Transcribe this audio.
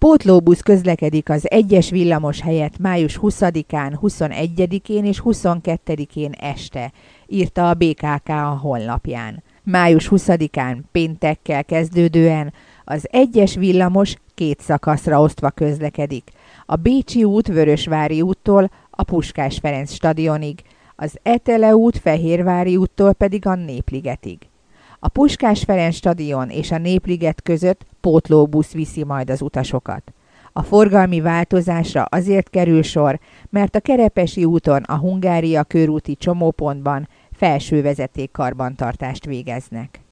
Pótlóbusz közlekedik az 1-es villamos helyett május 20-án, 21-én és 22-én este, írta a BKK a honlapján. Május 20-án péntekkel kezdődően az 1-es villamos 2 szakaszra osztva közlekedik. A Bécsi út Vörösvári úttól a Puskás Ferenc stadionig, az Etele út Fehérvári úttól pedig a Népligetig. A Puskás Ferenc stadion és a Népliget között pótlóbusz viszi majd az utasokat. A forgalmi változásra azért kerül sor, mert a Kerepesi úton a Hungária körúti csomópontban felső vezeték karbantartást végeznek.